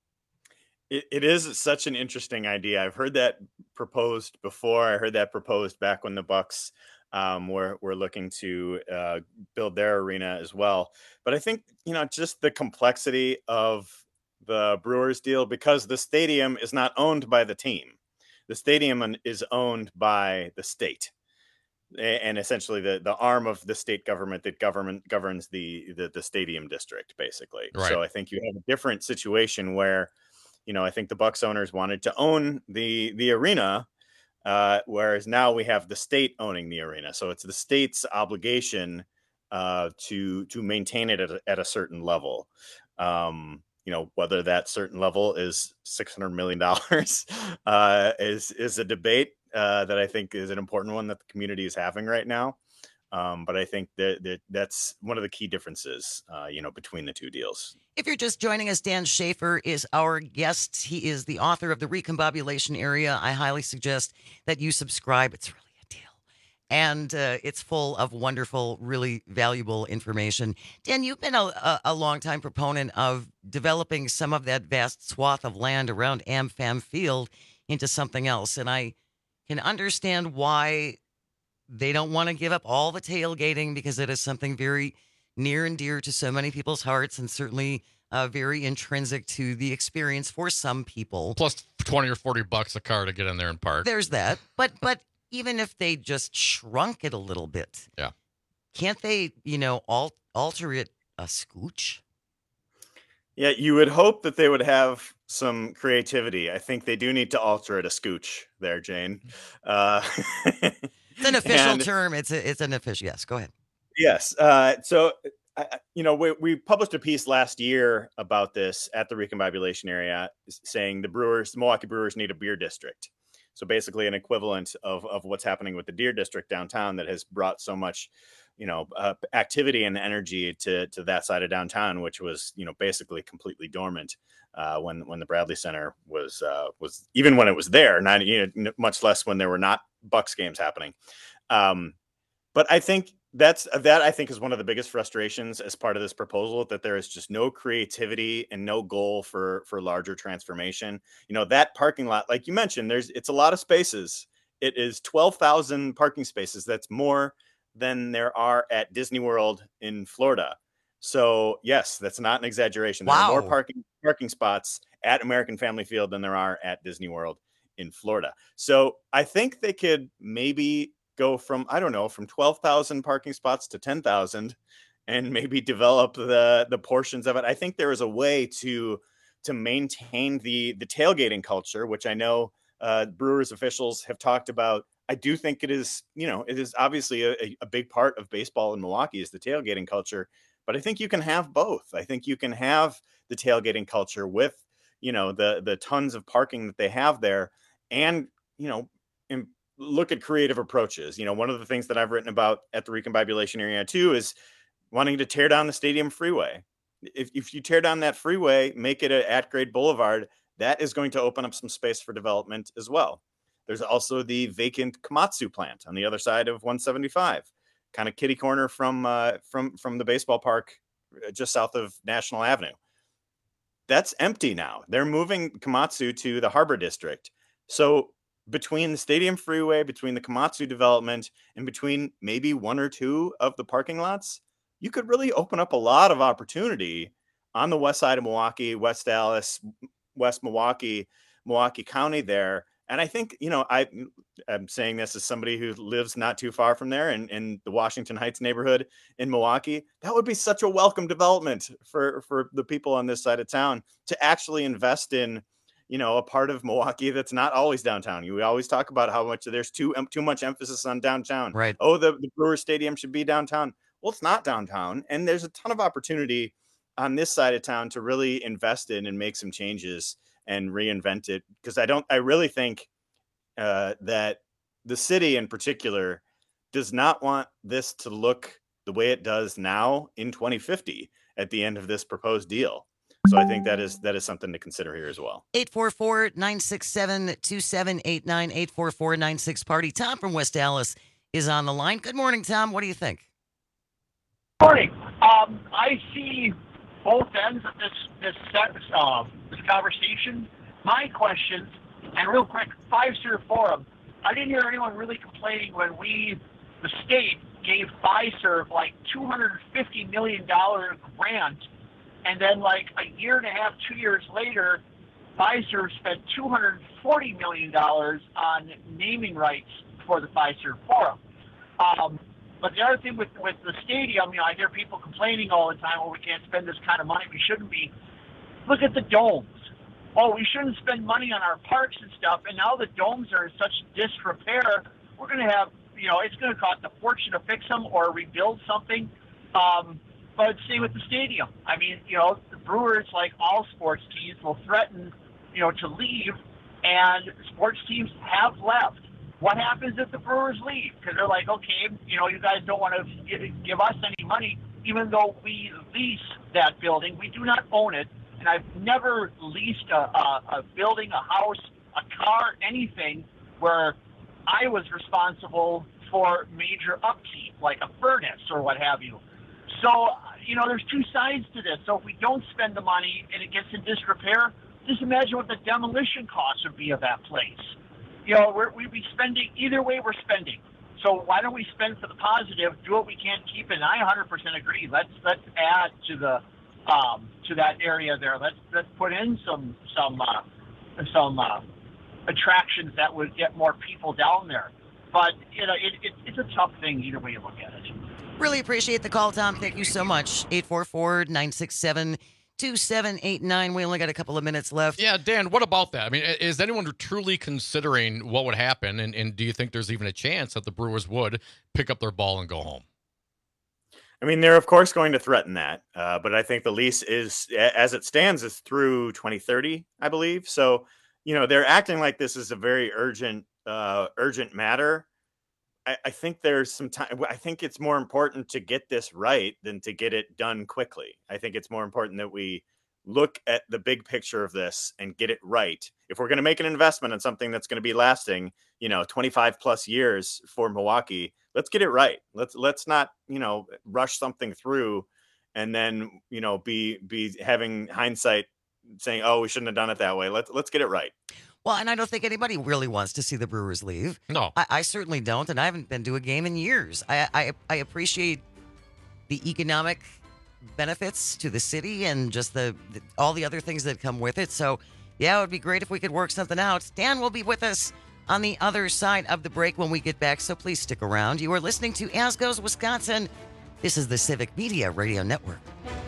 It is such an interesting idea. I've heard that proposed before. I heard that proposed back when the Bucks were looking to build their arena as well. But I think, just the complexity of the Brewers deal, because the stadium is not owned by the team. The stadium is owned by the state, and essentially the arm of the state government that governs the stadium district, basically. Right. So I think you have a different situation where, I think the Bucks owners wanted to own the arena, whereas now we have the state owning the arena. So it's the state's obligation to maintain it at a certain level. Whether that certain level is $600 million is a debate that I think is an important one that the community is having right now. But I think that's one of the key differences, between the two deals. If you're just joining us, Dan Schaefer is our guest. He is the author of The Recombobulation Area. I highly suggest that you subscribe. It's really a deal. And it's full of wonderful, really valuable information. Dan, you've been a longtime proponent of developing some of that vast swath of land around AmFam Field into something else. And I can understand why they don't want to give up all the tailgating, because it is something very near and dear to so many people's hearts, and certainly very intrinsic to the experience for some people. Plus $20 or $40 a car to get in there and park. There's that. But even if they just shrunk it a little bit, yeah, can't they, alter it a scooch? Yeah, you would hope that they would have some creativity. I think they do need to alter it a scooch there, Jane. It's an official term. It's an official. Yes, go ahead. Yes. So, we published a piece last year about this at the Recombobulation Area, saying the Milwaukee Brewers need a beer district. So basically an equivalent of what's happening with the Deer District downtown that has brought so much, activity and energy to that side of downtown, which was, basically completely dormant when the Bradley Center was even when it was there, not much less when there were not Bucks games happening. But I think that I think is one of the biggest frustrations as part of this proposal, that there is just no creativity and no goal for larger transformation. That parking lot, like you mentioned, it's a lot of spaces. It is 12,000 parking spaces. That's more than there are at Disney World in Florida. So yes, that's not an exaggeration. Wow. There are more parking spots at American Family Field than there are at Disney World in Florida. So I think they could maybe go from 12,000 parking spots to 10,000 and maybe develop the portions of it. I think there is a way to maintain the tailgating culture, which I know Brewers officials have talked about. I do think it is obviously a big part of baseball in Milwaukee is the tailgating culture, but I think you can have both. I think you can have the tailgating culture with, the tons of parking that they have there, and, look at creative approaches. One of the things that I've written about at the Recombobulation Area too is wanting to tear down the stadium freeway. If you tear down that freeway, make it an at-grade boulevard, that is going to open up some space for development as well. There's also the vacant Komatsu plant on the other side of 175, kind of kitty corner from the baseball park just south of National Avenue. That's empty now. They're moving Komatsu to the Harbor District. So between the stadium freeway, between the Komatsu development, and between maybe one or two of the parking lots, you could really open up a lot of opportunity on the west side of Milwaukee, West Dallas, West Milwaukee County there. And I think, I'm saying this as somebody who lives not too far from there in the Washington Heights neighborhood in Milwaukee. That would be such a welcome development for the people on this side of town to actually invest in, a part of Milwaukee that's not always downtown. We always talk about how much there's too much emphasis on downtown. Right. Oh, the Brewers Stadium should be downtown. Well, it's not downtown. And there's a ton of opportunity on this side of town to really invest in and make some changes and reinvent it. Because I really think that the city in particular does not want this to look the way it does now in 2050 at the end of this proposed deal. So I think that is something to consider here as well. 844-967-2789, 844-96-PARTY. Tom from West Dallas is on the line. Good morning, Tom. What do you think? morning. I see both ends of this conversation. My questions, and real quick, Fiserv Forum. I didn't hear anyone really complaining when the state, gave Fiserv like $250 million grant, and then like a year and a half, 2 years later, Fiserv spent $240 million on naming rights for the Fiserv Forum. But the other thing with the stadium, I hear people complaining all the time, we can't spend this kind of money, we shouldn't be. Look at the domes. We shouldn't spend money on our parks and stuff, and now the domes are in such disrepair, we're going to have, it's going to cost a fortune to fix them or rebuild something. But same with the stadium. The Brewers, like all sports teams, will threaten, to leave, and sports teams have left. What happens if the Brewers leave? Because they're like, okay, you guys don't want to give us any money, even though we lease that building. We do not own it, and I've never leased a building, a house, a car, anything where I was responsible for major upkeep, like a furnace or what have you. So, there's two sides to this. So if we don't spend the money and it gets in disrepair, just imagine what the demolition costs would be of that place. We'd be spending, either way we're spending. So why don't we spend for the positive, do what we can, keep it? And I 100% agree. Let's add to the to that area there. Let's put in some attractions that would get more people down there. But it's a tough thing either way you look at it. Really appreciate the call, Tom. Thank you so much. 844-967-2789. We only got a couple of minutes left. Yeah, Dan, what about that? Is anyone truly considering what would happen? And do you think there's even a chance that the Brewers would pick up their ball and go home? They're of course going to threaten that. But I think the lease is, as it stands, is through 2030, I believe. So, they're acting like this is a very urgent matter. I think there's some time. I think it's more important to get this right than to get it done quickly. I think it's more important that we look at the big picture of this and get it right. If we're going to make an investment in something that's going to be lasting, 25 plus years for Milwaukee, let's get it right. Let's not, rush something through and then, be having hindsight saying, oh, we shouldn't have done it that way. Let's get it right. Well, and I don't think anybody really wants to see the Brewers leave. No. I certainly don't, and I haven't been to a game in years. I appreciate the economic benefits to the city and just all the other things that come with it. So, yeah, it would be great if we could work something out. Dan will be with us on the other side of the break when we get back, so please stick around. You are listening to As Goes Wisconsin. This is the Civic Media Radio Network.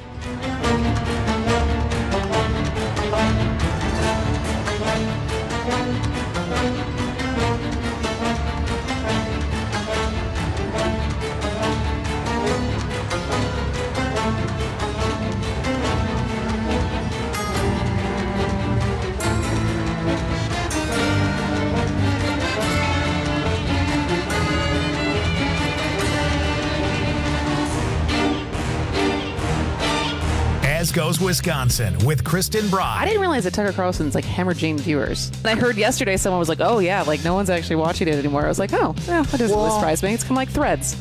As Goes Wisconsin with Kristen Bry. I didn't realize that Tucker Carlson's hemorrhaging viewers. And I heard yesterday someone was like, oh yeah, no one's actually watching it anymore. I was like, oh, yeah, that doesn't really surprise me. It's kind of like Threads.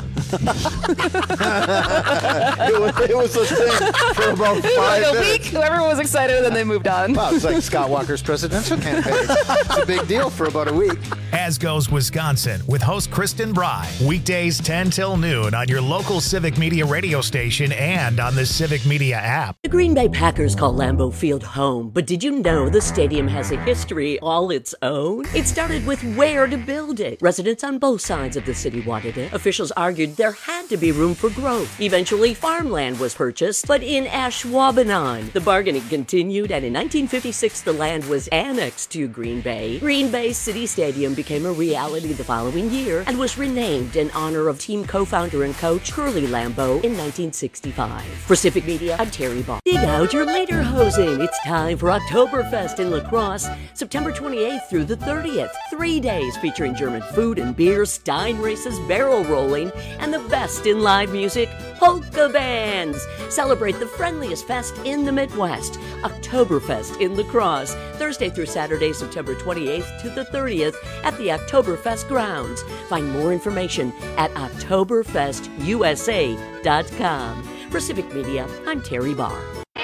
it was a thing for about 5 minutes. A week, everyone was excited, and then they moved on. Wow, it's like Scott Walker's presidential campaign. It's a big deal for about a week. As Goes Wisconsin with host Kristen Bry. Weekdays 10 till noon on your local Civic Media radio station and on the Civic Media app. The Green Bay Packers call Lambeau Field home, but did you know the stadium has a history all its own? It started with where to build it. Residents on both sides of the city wanted it. Officials argued there had to be room for growth. Eventually, farmland was purchased, but in Ashwaubenon, the bargaining continued, and in 1956, the land was annexed to Green Bay. Green Bay City Stadium became a reality the following year and was renamed in honor of team co-founder and coach Curly Lambeau in 1965. For Civic Media, I'm Terry Ball. Dig out your lederhosen. It's time for Oktoberfest in La Crosse, September 28th through the 30th. 3 days featuring German food and beer, Stein races, barrel rolling, and the best in live music, polka bands. Celebrate the friendliest fest in the Midwest, Oktoberfest in La Crosse, Thursday through Saturday, September 28th to the 30th at the Oktoberfest grounds. Find more information at OktoberfestUSA.com. For Civic Media, I'm Terry Barr.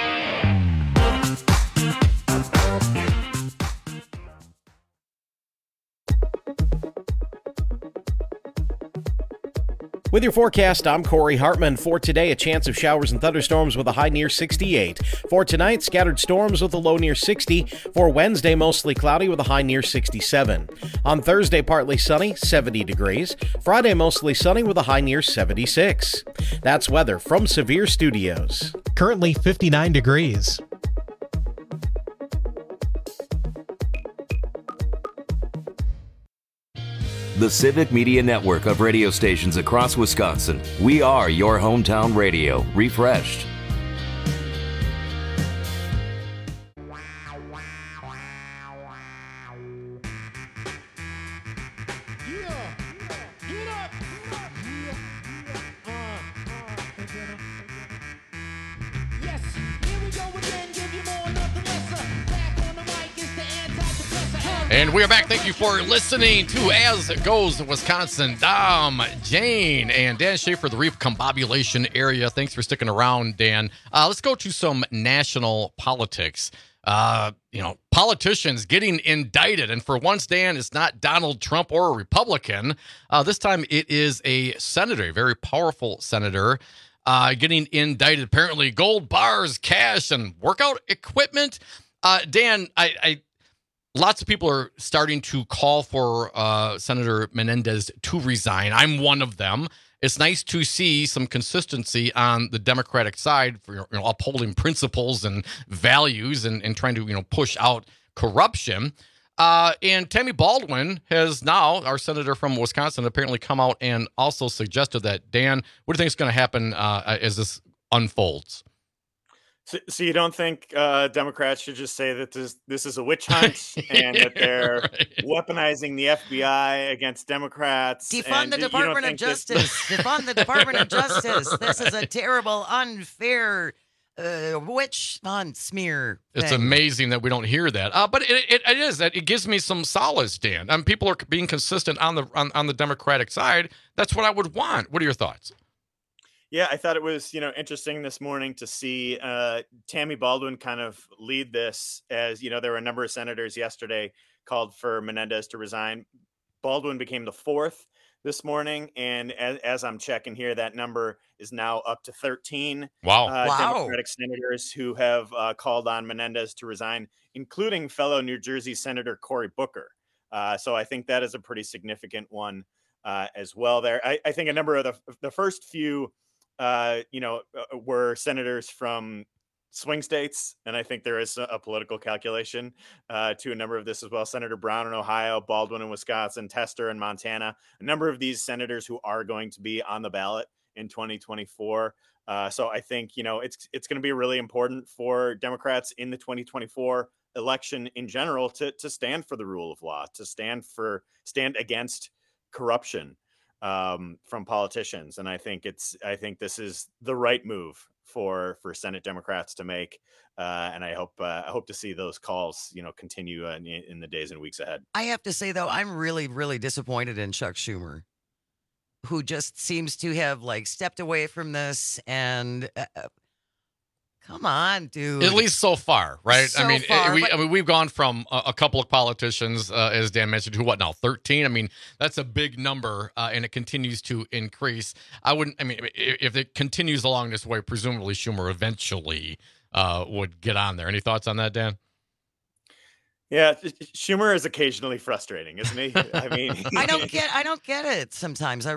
With your forecast, I'm Corey Hartman. For today, a chance of showers and thunderstorms with a high near 68. For tonight, scattered storms with a low near 60. For Wednesday, mostly cloudy with a high near 67. On Thursday, partly sunny, 70 degrees. Friday, mostly sunny with a high near 76. That's weather from Severe Studios. Currently 59 degrees. The Civic Media Network of radio stations across Wisconsin. We are your hometown radio, refreshed. And we are back. Thank you for listening to As It Goes Wisconsin. Dom, Jane, and Dan Schaefer, the recombobulation area. Thanks for sticking around, Dan. Let's go to some national politics. Politicians getting indicted. And for once, Dan, it's not Donald Trump or a Republican. This time it is a senator, a very powerful senator, getting indicted. Apparently gold bars, cash, and workout equipment. Dan, lots of people are starting to call for Senator Menendez to resign. I'm one of them. It's nice to see some consistency on the Democratic side for upholding principles and values and trying to push out corruption. And Tammy Baldwin has now, our senator from Wisconsin, apparently come out and also suggested that. Dan, what do you think is going to happen as this unfolds? So you don't think Democrats should just say that this is a witch hunt and that they're weaponizing the FBI against Democrats? Defund the Department of Justice. Defund the Department of Justice. This is a terrible, unfair witch hunt smear thing. It's amazing that we don't hear that. But it is. It gives me some solace, Dan. People are being consistent on the Democratic side. That's what I would want. What are your thoughts? Yeah, I thought it was, interesting this morning to see Tammy Baldwin kind of lead this as, there were a number of senators yesterday called for Menendez to resign. Baldwin became the fourth this morning. And as I'm checking here, that number is now up to 13 Democratic senators who have called on Menendez to resign, including fellow New Jersey Senator Cory Booker. So I think that is a pretty significant one as well there. I think a number of the first few were senators from swing states. And I think there is a political calculation to a number of this as well. Senator Brown in Ohio, Baldwin in Wisconsin, Tester in Montana, a number of these senators who are going to be on the ballot in 2024. So I think, it's going to be really important for Democrats in the 2024 election in general to stand for the rule of law, to stand against corruption from politicians. And I think this is the right move for Senate Democrats to make. And I hope to see those calls, continue in the days and weeks ahead. I have to say, though, I'm really, really disappointed in Chuck Schumer, who just seems to have stepped away from this and come on, dude. At least so far, right? So far, we've gone from a couple of politicians, as Dan mentioned, who 13? That's a big number, and it continues to increase. If it continues along this way, presumably Schumer eventually would get on there. Any thoughts on that, Dan? Yeah, Schumer is occasionally frustrating, isn't he? I don't get it sometimes.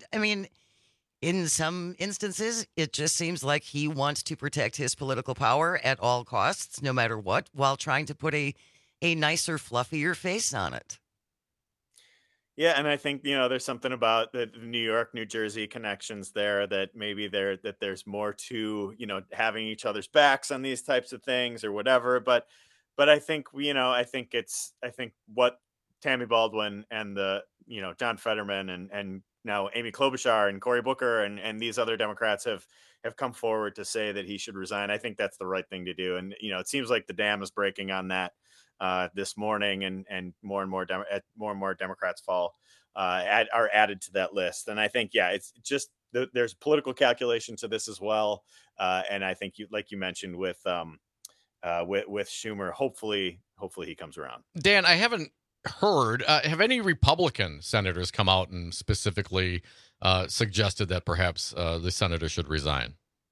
In some instances, it just seems like he wants to protect his political power at all costs, no matter what, while trying to put a nicer, fluffier face on it. Yeah, and I think, there's something about the New York, New Jersey connections there that maybe there's more to, having each other's backs on these types of things or whatever. But I think, I think what Tammy Baldwin and John Fetterman and now Amy Klobuchar and Cory Booker and these other Democrats have come forward to say that he should resign. I think that's the right thing to do. And, it seems like the dam is breaking on that this morning, and more and more Democrats are added to that list. And I think, it's just there's political calculation to this as well. And I think like you mentioned with Schumer, hopefully he comes around. Dan, I haven't heard, have any Republican senators come out and specifically suggested that perhaps the senator should resign?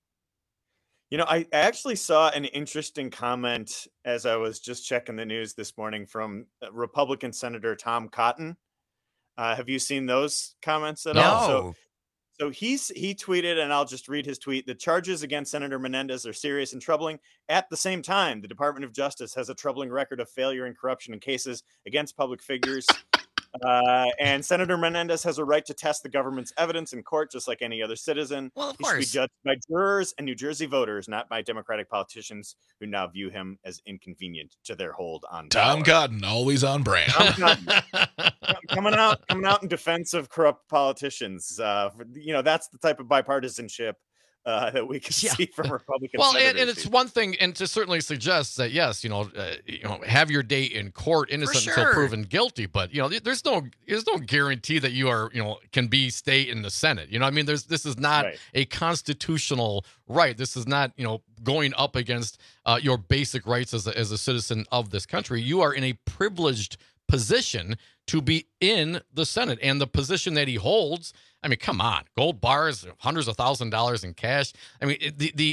I actually saw an interesting comment as I was just checking the news this morning from Republican Senator Tom Cotton. Have you seen those comments at all? So he tweeted, and I'll just read his tweet. The charges against Senator Menendez are serious and troubling. At the same time, the Department of Justice has a troubling record of failure and corruption in cases against public figures. And Senator Menendez has a right to test the government's evidence in court, just like any other citizen. Well, of He should be course. judged by jurors and New Jersey voters, not by Democratic politicians who now view him as inconvenient to their hold on Tom Cotton, always on brand. coming out in defense of corrupt politicians. That's the type of bipartisanship that we can see from Republican senators. And it's one thing, and to certainly suggest that yes, have your day in court, innocent until proven guilty. But there's no guarantee that you are can stay in the Senate. This is not a constitutional right. This is not going up against your basic rights as a citizen of this country. You are in a privileged position to be in the Senate, and the position that he holds. I mean, come on, gold bars, hundreds of $1,000s in cash. I mean,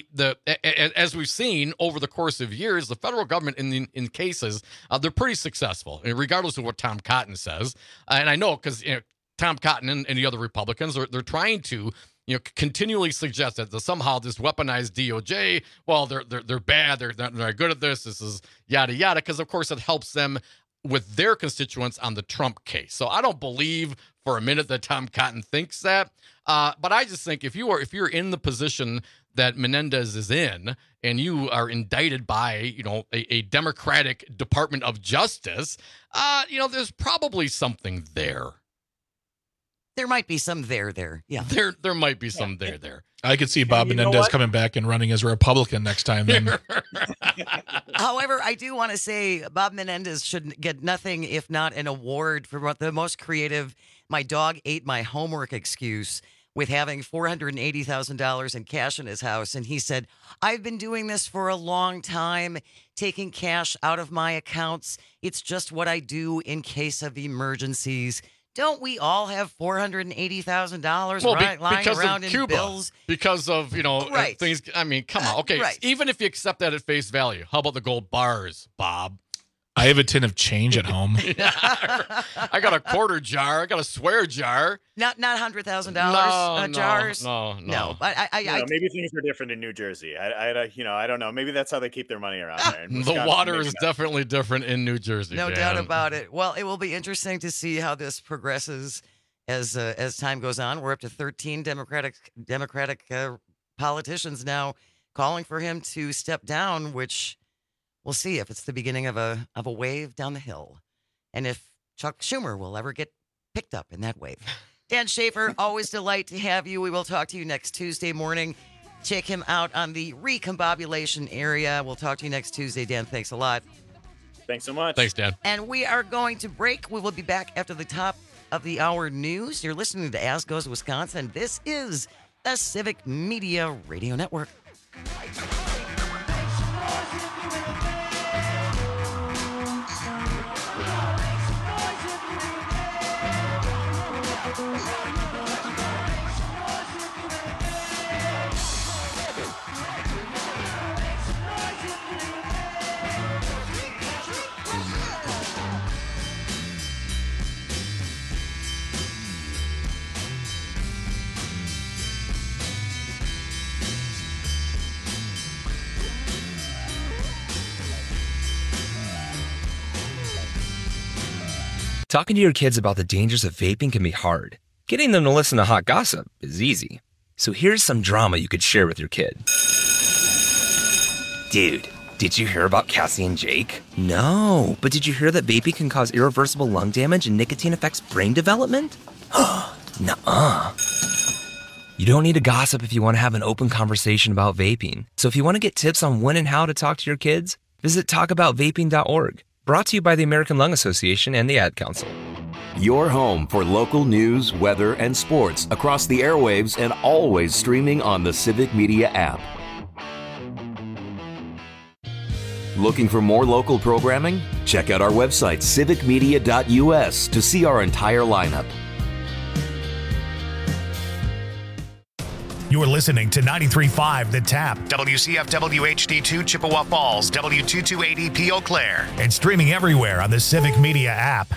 as we've seen over the course of years, the federal government in cases, they're pretty successful, regardless of what Tom Cotton says. And I know because Tom Cotton and the other Republicans they're trying to continually suggest that somehow this weaponized DOJ, well, they're bad, they're not good at this. This is yada yada, because of course it helps them with their constituents on the Trump case. So I don't believe for a minute that Tom Cotton thinks that. But I just think if you're in the position that Menendez is in, and you are indicted by a Democratic Department of Justice, there's probably something there. There might be some there. Yeah. There might be some there. I could see Bob Menendez coming back and running as a Republican next time. Then. However, I do want to say Bob Menendez should get nothing if not an award for the most creative "my dog ate my homework" excuse with having $480,000 in cash in his house. And he said, "I've been doing this for a long time, taking cash out of my accounts. It's just what I do in case of emergencies." Don't we all have $480,000 lying around in bills? Because of, things. I mean, come on. Okay, even if you accept that at face value, how about the gold bars, Bob? I have a tin of change at home. I got a quarter jar. I got a swear jar. Not $100,000 jars. No. Maybe things are different in New Jersey. I don't know. Maybe that's how they keep their money around there. The water is definitely different in New Jersey. No doubt about it. Well, it will be interesting to see how this progresses as time goes on. We're up to 13 Democratic politicians now calling for him to step down, which we'll see if it's the beginning of a wave down the hill, and if Chuck Schumer will ever get picked up in that wave. Dan Schaefer, always delight to have you. We will talk to you next Tuesday morning. Check him out on the recombobulation area. We'll talk to you next Tuesday. Dan, thanks a lot. Thanks so much. Thanks, Dan. And we are going to break. We will be back after the top of the hour news. You're listening to As Goes Wisconsin. This is the Civic Media Radio Network. Talking to your kids about the dangers of vaping can be hard. Getting them to listen to hot gossip is easy. So here's some drama you could share with your kid. Dude, did you hear about Cassie and Jake? No, but did you hear that vaping can cause irreversible lung damage and nicotine affects brain development? Nuh-uh. You don't need to gossip if you want to have an open conversation about vaping. So if you want to get tips on when and how to talk to your kids, visit talkaboutvaping.org. Brought to you by the American Lung Association and the Ad Council. Your home for local news, weather, and sports across the airwaves and always streaming on the Civic Media app. Looking for more local programming? Check out our website, civicmedia.us, to see our entire lineup. You're listening to 93.5 The Tap, WCFW HD2 Chippewa Falls, W228EP Eau Claire, and streaming everywhere on the Civic Media app.